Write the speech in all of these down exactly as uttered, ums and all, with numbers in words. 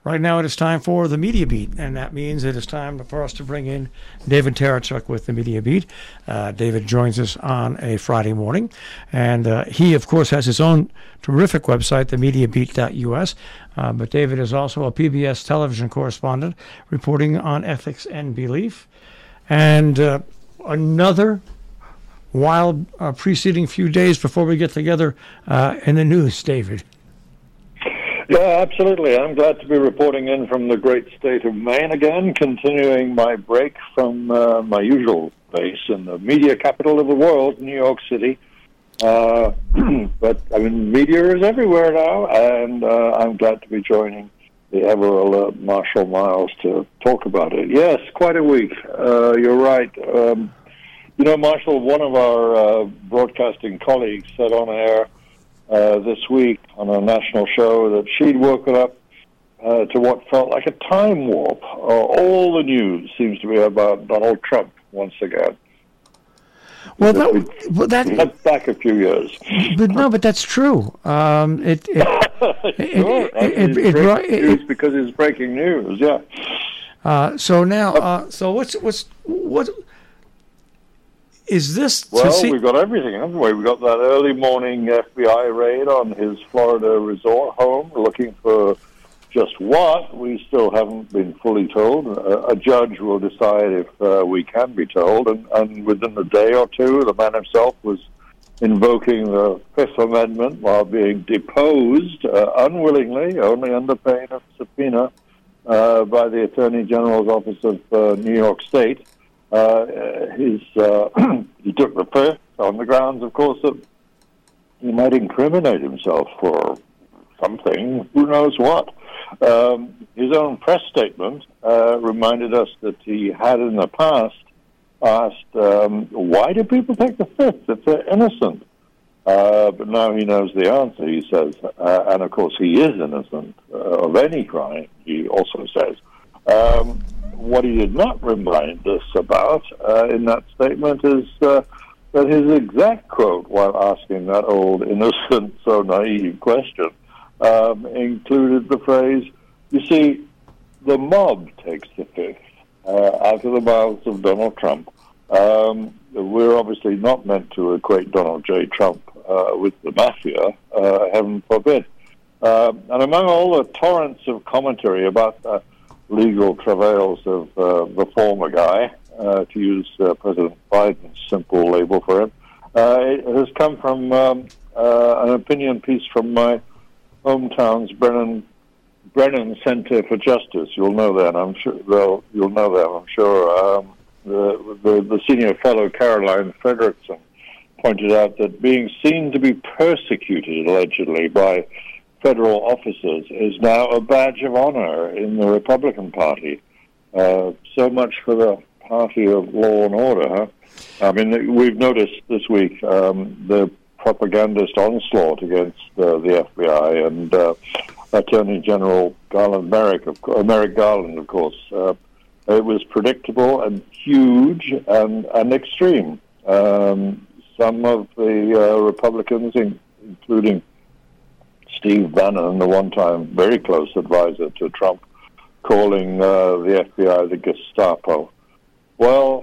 Right now it is time for the Media Beat, and that means it is time for us to bring in David Tarachuk with the Media Beat. Uh, David joins us on a Friday morning, and uh, he, of course, has his own terrific website, the media beat dot U S, uh, but David is also a P B S television correspondent reporting on ethics and belief. And uh, another wild uh, preceding few days before we get together uh, in the news, David. Yeah, absolutely. I'm glad to be reporting in from the great state of Maine again, continuing my break from uh, my usual base in the media capital of the world, New York City. Uh, but, I mean, media is everywhere now, and uh, I'm glad to be joining the ever-alert Marshall Miles to talk about it. Yes, quite a week. Uh, you're right. Um, you know, Marshall, one of our uh, broadcasting colleagues said on air Uh, this week on a national show that she'd woken up uh, to what felt like a time warp. Uh, all the news seems to be about Donald Trump once again. Well, that, well, that Let's back a few years. But no, but that's true. Um, it, it, sure, it, it, it, it, it, it, it, because it's breaking news. Yeah. Uh, so now, uh, so what's what's what? Is this well, see- we've got everything, haven't we? We've got that early morning F B I raid on his Florida resort home, looking for just what? We still haven't been fully told. A, a judge will decide if uh, we can be told, and, and within a day or two, the man himself was invoking the Fifth Amendment while being deposed uh, unwillingly, only under pain of subpoena, uh, by the Attorney General's Office of uh, New York State. Uh, his, uh, he took the fifth on the grounds, of course, that he might incriminate himself for something, who knows what. Um, his own press statement uh, reminded us that he had in the past asked, um, why do people take the fifth if they're innocent? Uh, but now he knows the answer, he says. Uh, and, of course, he is innocent uh, of any crime, he also says. Um, what he did not remind us about uh, in that statement is uh, that his exact quote while asking that old, innocent, so naive question um, included the phrase, you see, the mob takes the fifth uh, out of the mouths of Donald Trump. Um, we're obviously not meant to equate Donald J. Trump uh, with the mafia, uh, heaven forbid. Uh, and among all the torrents of commentary about uh, legal travails of uh, the former guy, uh, to use uh, President Biden's simple label for him, uh, it has come from um, uh, an opinion piece from my hometown's Brennan Brennan Center for Justice. You'll know that, I'm sure. Well, you'll know that, I'm sure. Um, the, the the senior fellow Caroline Frederickson pointed out that being seen to be persecuted allegedly by federal officers is now a badge of honor in the Republican Party. Uh, so much for the party of law and order, huh? I mean, we've noticed this week um, the propagandist onslaught against uh, the F B I and uh, Attorney General Garland Merrick, of co- Merrick Garland, of course. Uh, it was predictable and huge and, and extreme. Um, some of the uh, Republicans, in, including Steve Bannon, the one-time very close advisor to Trump, calling uh, the F B I the Gestapo. Well,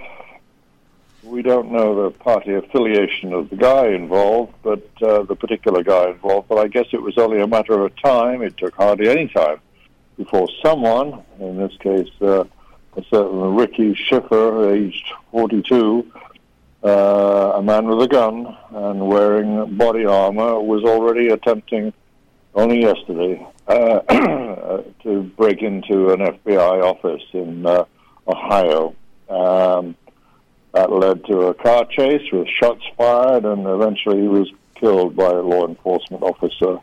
we don't know the party affiliation of the guy involved, but uh, the particular guy involved, but I guess it was only a matter of time. It took hardly any time before someone, in this case uh, a certain Ricky Schiffer, aged forty-two, uh, a man with a gun and wearing body armor, was already attempting only yesterday, uh, to break into an F B I office in uh, Ohio. Um, that led to a car chase with shots fired, and eventually he was killed by a law enforcement officer.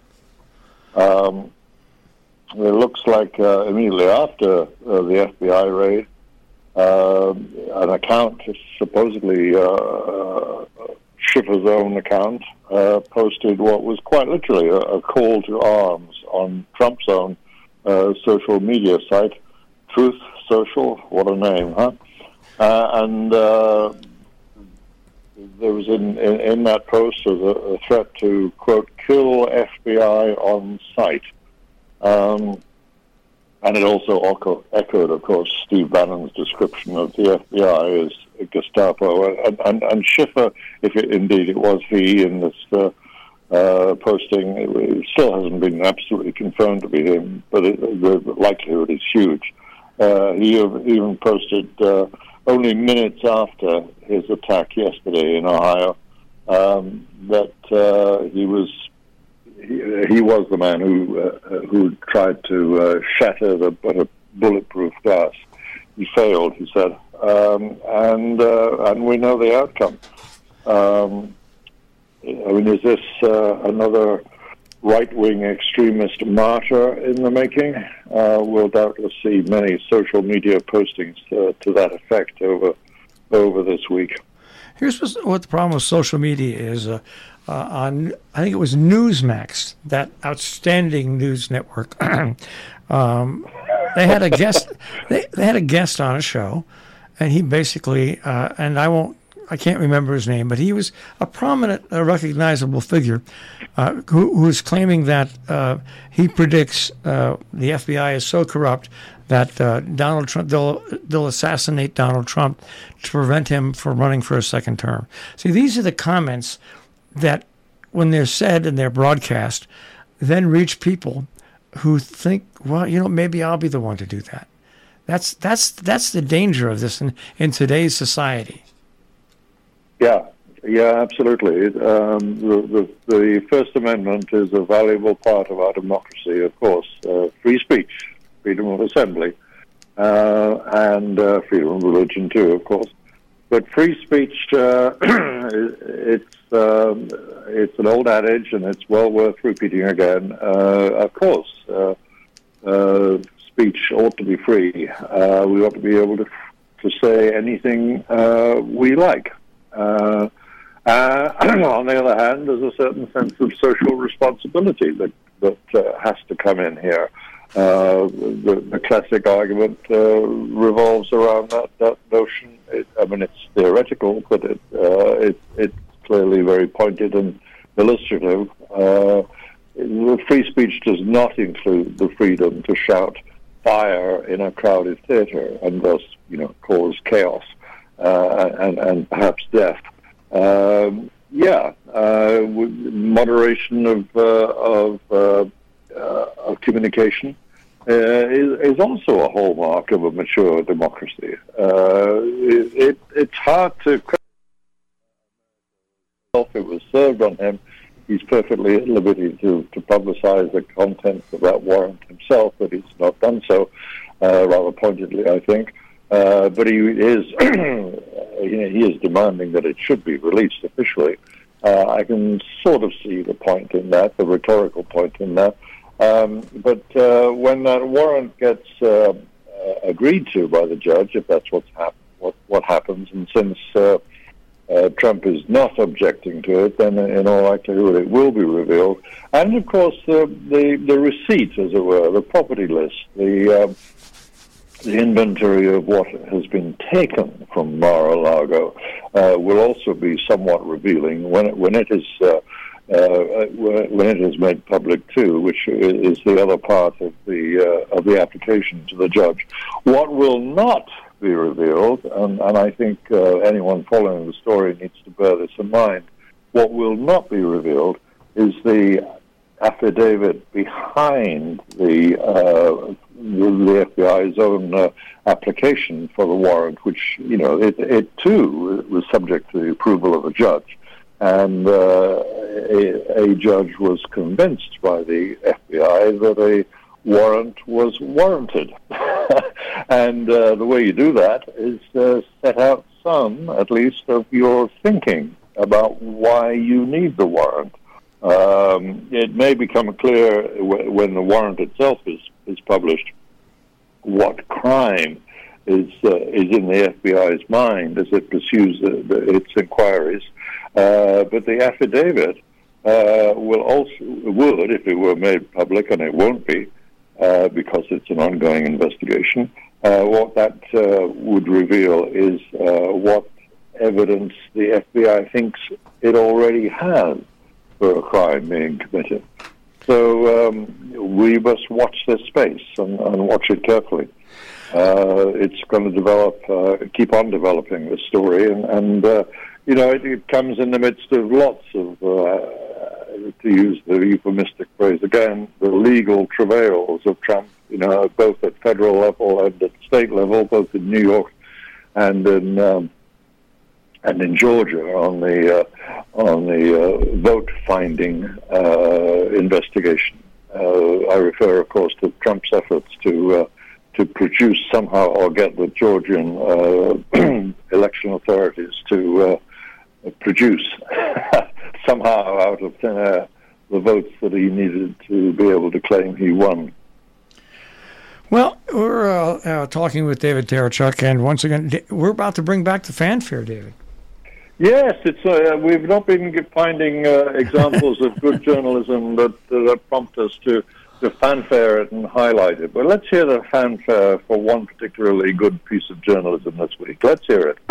Um, it looks like uh, immediately after uh, the F B I raid, uh, an account, supposedly uh, Schiffer's own account, uh, posted what was quite literally a, a call to arms on Trump's own uh, social media site, Truth Social. What a name, huh? Uh, and uh, there was in, in, in that post was a, a threat to, quote, kill F B I on sight. Um, And it also echo, echoed, of course, Steve Bannon's description of the F B I as Gestapo. And, and, and Schiffer, if it, indeed it was he in this uh, uh, posting, it, it still hasn't been absolutely confirmed to be him, but it, the likelihood is huge. Uh, he even posted uh, only minutes after his attack yesterday in Ohio um, that uh, he was he, he was the man who uh, who tried to uh, shatter the uh, bulletproof glass. He failed, he said, um, and uh, and we know the outcome. Um, I mean, is this uh, another right-wing extremist martyr in the making? Uh, we'll doubtless see many social media postings uh, to that effect over over this week. Here's what the problem with social media is. Uh, uh, on, I think it was Newsmax, that outstanding news network. um, they had a guest. They, they had a guest on a show, and he basically, uh, and I won't. I can't remember his name, but he was a prominent, uh, recognizable figure uh, who, who was claiming that uh, he predicts uh, the F B I is so corrupt that uh, Donald Trump they'll, they'll assassinate Donald Trump to prevent him from running for a second term. See, these are the comments that, when they're said and they're broadcast, then reach people who think, well, you know, maybe I'll be the one to do that. That's that's that's the danger of this in, in today's society. Yeah, yeah, absolutely. Um, the, the, the First Amendment is a valuable part of our democracy, of course. Uh, free speech, freedom of assembly, uh, and uh, freedom of religion too, of course. But free speech, uh, it's um, it's an old adage, and it's well worth repeating again. Uh, of course, uh, uh, speech ought to be free. Uh, we ought to be able to to say anything uh, we like. Uh, uh, on the other hand, there's a certain sense of social responsibility that that uh, has to come in here. Uh, the, the classic argument uh, revolves around that, that notion. It, I mean, it's theoretical, but it, uh, it, it's clearly very pointed and illustrative. Uh, free speech does not include the freedom to shout fire in a crowded theater and thus, you know, cause chaos. Uh, and, and perhaps death. Um, yeah, uh, moderation of uh, of, uh, uh, of communication uh, is, is also a hallmark of a mature democracy. Uh, it, it, it's hard to. It was served on him. He's perfectly at liberty to, to publicize the contents of that warrant himself, but he's not done so, uh, rather pointedly, I think. Uh, but he is he is demanding that it should be released officially. Uh, I can sort of see the point in that, the rhetorical point in that. Um, but uh, when that warrant gets uh, uh, agreed to by the judge, if that's what's hap- what, what happens, and since uh, uh, Trump is not objecting to it, then in all likelihood it will be revealed. And of course, uh, the the receipt, as it were, the property list, the uh, The inventory of what has been taken from Mar-a-Lago uh, will also be somewhat revealing when it, when it is uh, uh, when it is made public too, which is the other part of the uh, of the application to the judge. What will not be revealed, and, and I think uh, anyone following the story needs to bear this in mind. What will not be revealed is the affidavit behind the uh, the F B I's own uh, application for the warrant, which, you know, it, it too was subject to the approval of a judge. And uh, a, a judge was convinced by the F B I that a warrant was warranted. And uh, the way you do that is uh, set out some, at least, of your thinking about why you need the warrant. Um, it may become clear w- when the warrant itself is, is published what crime is uh, is in the F B I's mind as it pursues the, the, its inquiries. Uh, but the affidavit uh, will also would, if it were made public, and it won't be uh, because it's an ongoing investigation. Uh, what that uh, would reveal is uh, what evidence the F B I thinks it already has for a crime being committed. so um, we must watch this space and, and watch it carefully. Uh, it's going to develop, uh, keep on developing this story, and, and uh, you know, it, it comes in the midst of lots of, uh, to use the euphemistic phrase again, the legal travails of Trump, you know, both at federal level and at state level, both in New York and in um, and in Georgia on the uh, on the uh, vote finding uh, investigation. Uh, I refer, of course, to Trump's efforts to. Uh, to produce somehow or get the Georgian uh, election authorities to uh, produce somehow out of thin air the votes that he needed to be able to claim he won. Well, we're uh, uh, talking with David Terechuk, and once again, we're about to bring back the fanfare, David. Yes, it's uh, we've not been finding uh, examples of good journalism that, that prompt us to to fanfare it and highlight it. But let's hear the fanfare for one particularly good piece of journalism this week. Let's hear it.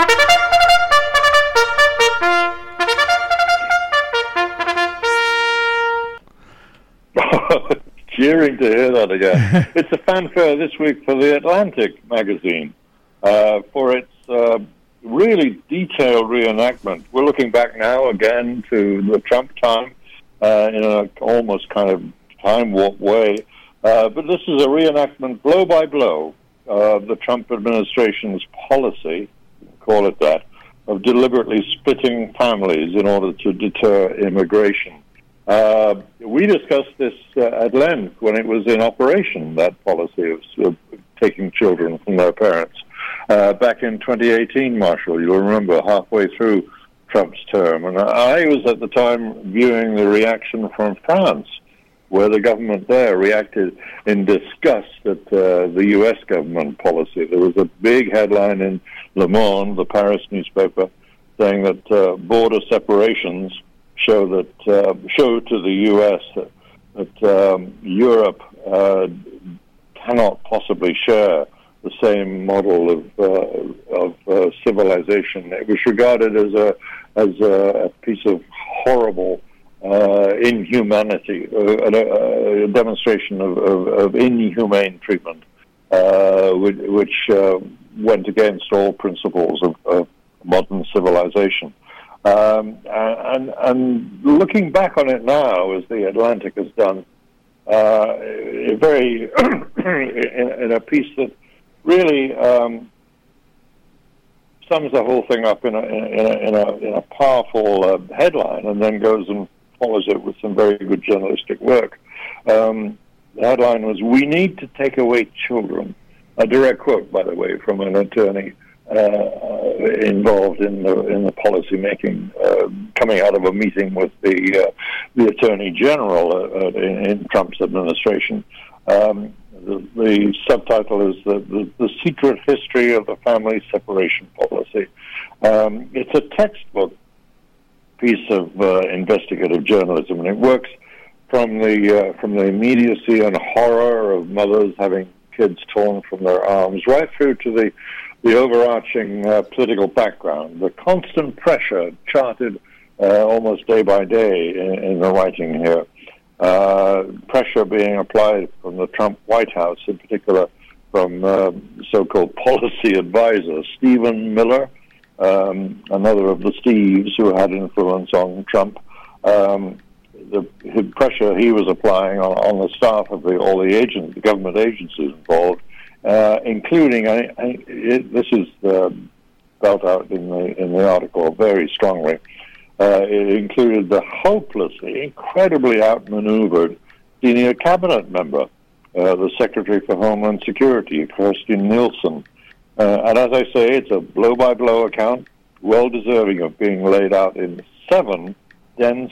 Cheering to hear that again. It's a fanfare this week for The Atlantic magazine uh, for its uh, really detailed reenactment. We're looking back now again to the Trump time uh, in an almost kind of time warp way, uh, but this is a reenactment blow by blow of the Trump administration's policy, call it that, of deliberately splitting families in order to deter immigration. Uh, we discussed this uh, at length when it was in operation, that policy of, of taking children from their parents. Uh, back in twenty eighteen, Marshall, you'll remember, halfway through Trump's term, and I was at the time viewing the reaction from France, where the government there reacted in disgust at uh, the U S government policy. There was a big headline in Le Monde, the Paris newspaper, saying that uh, border separations show that uh, show to the U S that, that um, Europe uh, cannot possibly share the same model of uh, of uh, civilization. It was regarded as a as a, a piece of horrible Uh, inhumanity, uh, a, a demonstration of, of, of inhumane treatment, uh, which, which uh, went against all principles of, of modern civilization. Um, and, and looking back on it now, as the Atlantic has done, uh, very in, in a piece that really um, sums the whole thing up in a in a, in a, in a powerful uh, headline, and then goes and follows it with some very good journalistic work. Um, the headline was, "We need to take away children." A direct quote, by the way, from an attorney uh, involved in the in the policy making, uh, coming out of a meeting with the uh, the Attorney General uh, in, in Trump's administration. Um, the, the subtitle is the, the the secret history of the family separation policy. Um, it's a textbook piece of uh, investigative journalism, and it works from the uh, from the immediacy and horror of mothers having kids torn from their arms, right through to the the overarching uh, political background, the constant pressure charted uh, almost day by day in, in the writing here. Uh, pressure being applied from the Trump White House, in particular from uh, so-called policy advisor Stephen Miller, Um, another of the Steves who had influence on Trump, um, the, the pressure he was applying on, on the staff of the, all the agents, the government agencies involved, uh, including, I, I, it, this is uh, spelled out in the in the article very strongly. Uh, it included the hopelessly, incredibly outmaneuvered senior cabinet member, uh, the Secretary for Homeland Security, Kirstjen Nielsen. Uh, and as I say, it's a blow-by-blow account, well deserving of being laid out in seven dense,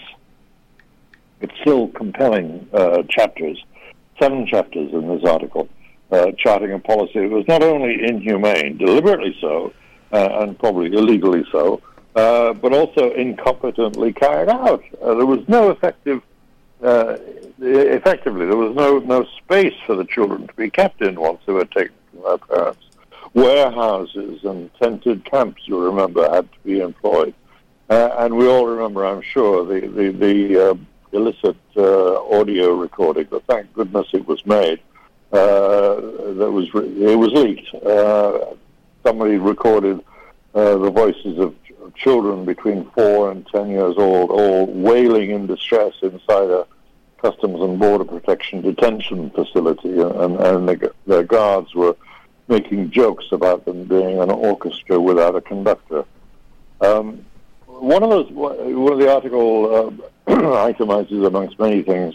but still compelling uh, chapters, seven chapters in this article, uh, charting a policy that was not only inhumane, deliberately so, uh, and probably illegally so, uh, but also incompetently carried out. Uh, there was no effective, uh, effectively, there was no, no space for the children to be kept in once they were taken from their parents. Warehouses and tented camps, you remember, had to be employed. Uh, and we all remember, I'm sure, the, the, the uh, illicit uh, audio recording, but thank goodness it was made. Uh, that was re- it was leaked. Uh, somebody recorded uh, the voices of children between four and ten years old, all wailing in distress inside a Customs and Border Protection detention facility, and, and the, their guards were making jokes about them being an orchestra without a conductor. Um, one of those, one of the article uh, itemizes, amongst many things,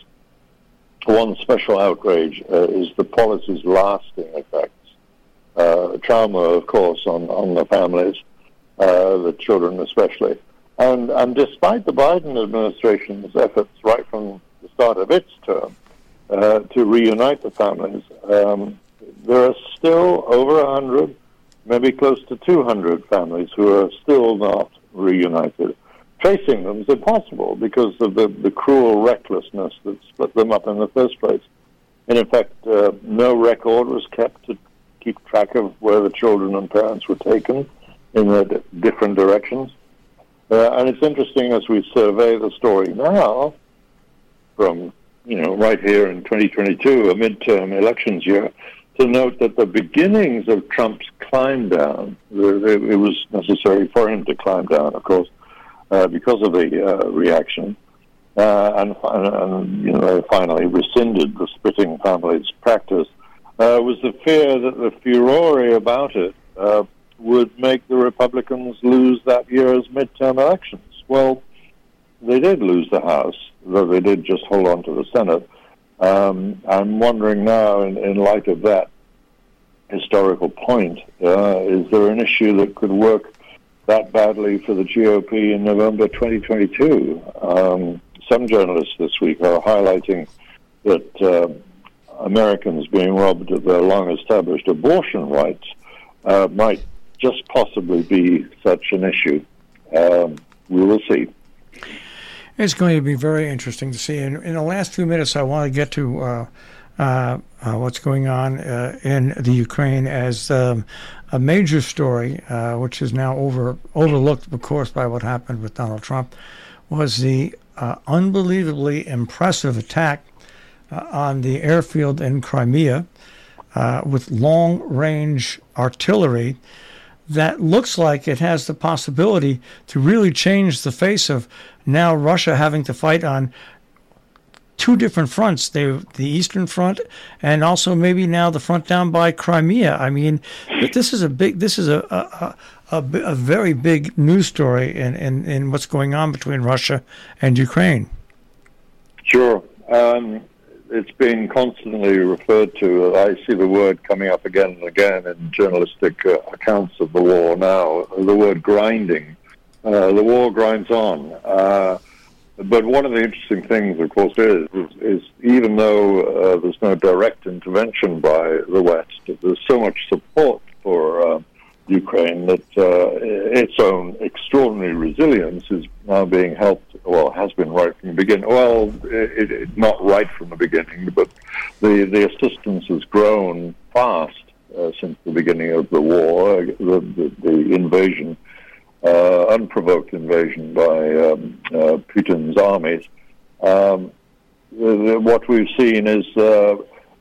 one special outrage uh, is the policy's lasting effects. Uh, trauma, of course, on, on the families, uh, the children especially. And, and despite the Biden administration's efforts right from the start of its term uh, to reunite the families, um, there are still over one hundred, maybe close to two hundred families who are still not reunited. Tracing them is impossible because of the, the cruel recklessness that split them up in the first place. And in fact, uh, no record was kept to keep track of where the children and parents were taken in their d- different directions. Uh, and it's interesting as we survey the story now, from, you know, right here in twenty twenty-two, a midterm elections year, to note that the beginnings of Trump's climb down, it was necessary for him to climb down, of course, uh, because of the uh, reaction, uh, and, and you know, finally rescinded the splitting families practice, uh, was the fear that the furore about it uh, would make the Republicans lose that year's midterm elections. Well, they did lose the House, though they did just hold on to the Senate. Um, I'm wondering now, in, in light of that historical point, uh, is there an issue that could work that badly for the G O P in November twenty twenty-two? Um, some journalists this week are highlighting that uh, Americans being robbed of their long-established abortion rights uh, might just possibly be such an issue. Um, we will see. It's going to be very interesting to see. In, in the last few minutes, I want to get to uh, uh, uh, what's going on uh, in the Ukraine as um, a major story, uh, which is now over overlooked, of course, by what happened with Donald Trump, was the uh, unbelievably impressive attack uh, on the airfield in Crimea uh, with long-range artillery that looks like it has the possibility to really change the face of now Russia having to fight on two different fronts, the the Eastern Front and also maybe now the front down by Crimea. I mean, this is a big, this is a a, a, a very big news story in, in, in what's going on between Russia and Ukraine. Sure. Um, it's been constantly referred to. I see the word coming up again and again in journalistic uh, accounts of the war now, the word grinding. Uh, the war grinds on. Uh, but one of the interesting things, of course, is, is, is even though uh, there's no direct intervention by the West, there's so much support for uh, Ukraine that uh, its own extraordinary resilience is now being helped, well, has been right from the beginning. Well, it, it, not right from the beginning, but the, the assistance has grown fast uh, since the beginning of the war, the, the, the invasion. Uh, unprovoked invasion by um, uh, Putin's armies. Um, the, the, what we've seen is uh,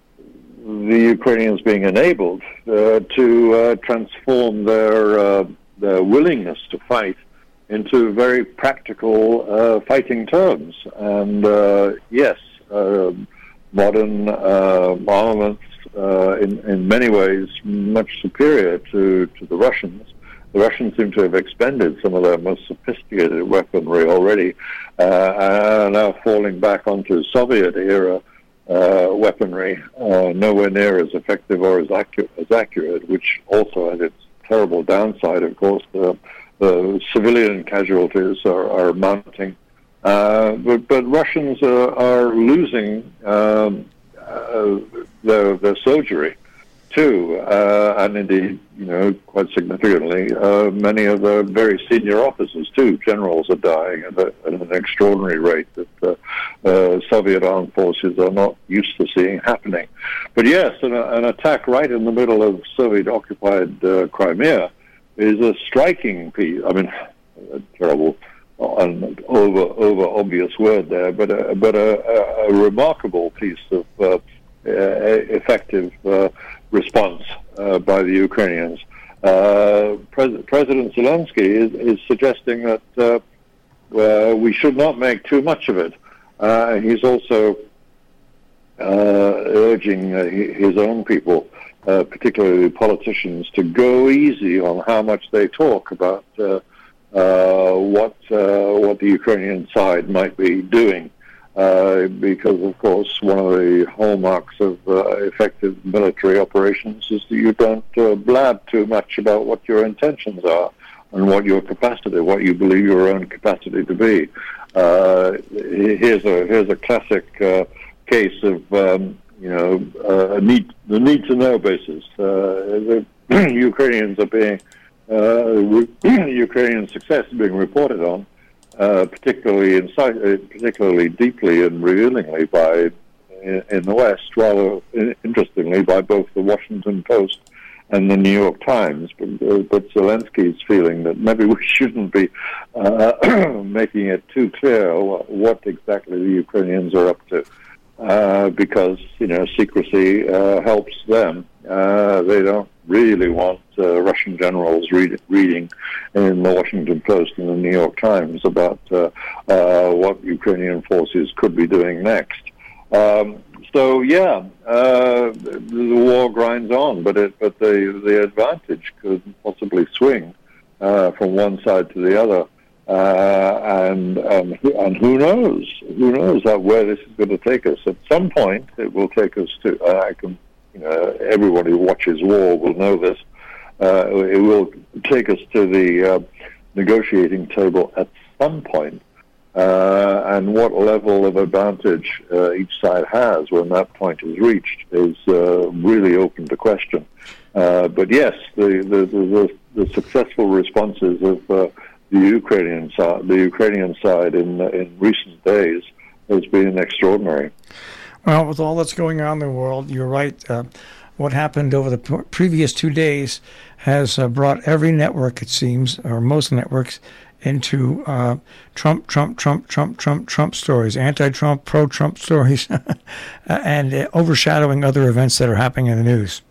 the Ukrainians being enabled uh, to uh, transform their, uh, their willingness to fight into very practical uh, fighting terms. And uh, yes, uh, modern uh, armaments uh, in, in many ways much superior to, to the Russians. The Russians seem to have expended some of their most sophisticated weaponry already, uh, and are now falling back onto Soviet-era uh, weaponry, uh, nowhere near as effective or as, acu- as accurate, which also has its terrible downside, of course. The, the civilian casualties are, are mounting. Uh, but, but Russians are, are losing um, uh, their, their soldiery, too, uh, and indeed, you know, quite significantly, uh, many of the very senior officers, too. Generals are dying at, a, at an extraordinary rate that uh, uh, Soviet armed forces are not used to seeing happening. But yes, an, an attack right in the middle of Soviet-occupied uh, Crimea is a striking piece, I mean, a terrible an over over obvious word there, but a, but a, a, a remarkable piece of uh, uh, effective uh, response uh, by the Ukrainians. Uh, Pres- President Zelensky is, is suggesting that uh, uh, we should not make too much of it. Uh, he's also uh, urging uh, his own people, uh, particularly politicians, to go easy on how much they talk about uh, uh, what uh, what the Ukrainian side might be doing. Uh, because, of course, one of the hallmarks of uh, effective military operations is that you don't uh, blab too much about what your intentions are and what your capacity, what you believe your own capacity to be. Uh, here's a here's a classic uh, case of um, you know uh, a need the need to know basis. Uh, the Ukrainians are being uh, Ukrainian success is being reported on. Uh, particularly inside, uh, particularly deeply and revealingly by in, in the West, rather interestingly by both the Washington Post and the New York Times. But, uh, but Zelensky is feeling that maybe we shouldn't be uh, making it too clear what, what exactly the Ukrainians are up to, uh, because you know secrecy uh, helps them. Uh, they don't really want uh, Russian generals read, reading in the Washington Post and the New York Times about uh, uh, what Ukrainian forces could be doing next. Um, so yeah, uh, the, the war grinds on, but it, but the the advantage could possibly swing uh, from one side to the other, uh, and and and who knows? Who knows how, where this is going to take us? At some point, it will take us to. Uh, I can. You know, everyone who watches war will know this. Uh, it will take us to the uh, negotiating table at some point. Uh, and what level of advantage uh, each side has when that point is reached is uh, really open to question. Uh, but yes, the the, the, the successful responses of uh, the Ukrainian side, the Ukrainian side in in recent days has been extraordinary. Well, with all that's going on in the world, you're right. Uh, what happened over the p- previous two days has uh, brought every network, it seems, or most networks, into uh, Trump, Trump, Trump, Trump, Trump, Trump stories, anti-Trump, pro-Trump stories, and uh, overshadowing other events that are happening in the news.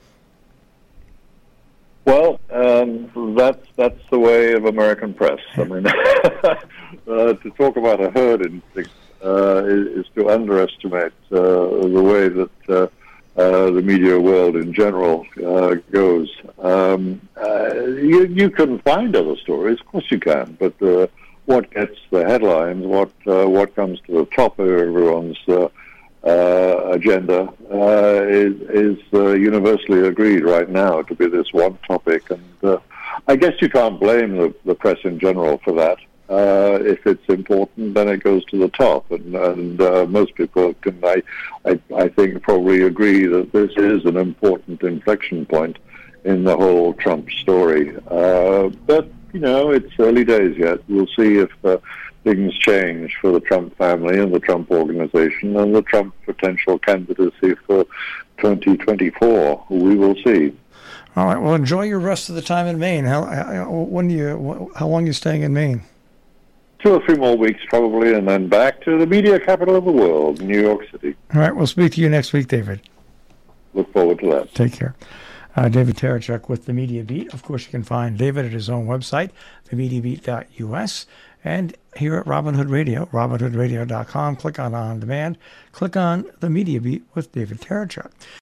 Well, um, that's that's the way of American press. I mean, uh, to talk about a herd instinct Uh, is, is to underestimate uh, the way that uh, uh, the media world in general uh, goes. Um, uh, you, you can find other stories, of course you can, but uh, what gets the headlines, what uh, what comes to the top of everyone's uh, uh, agenda uh, is, is uh, universally agreed right now to be this one topic, and uh, I guess you can't blame the, the press in general for that. Uh, if it's important, then it goes to the top, and, and uh, most people can, I, I, I think, probably agree that this is an important inflection point in the whole Trump story. Uh, but you know, it's early days yet. We'll see if uh, things change for the Trump family and the Trump organization and the Trump potential candidacy for twenty twenty-four. We will see. All right. Well, enjoy your rest of the time in Maine. How when do you? How long are you staying in Maine? Two or three more weeks, probably, and then back to the media capital of the world, New York City. All right, we'll speak to you next week, David. Look forward to that. Take care. Uh, David Terechuk with The Media Beat. Of course, you can find David at his own website, the media beat dot u s, and here at Robin Hood Radio, robin hood radio dot com. Click on On Demand. Click on The Media Beat with David Terechuk.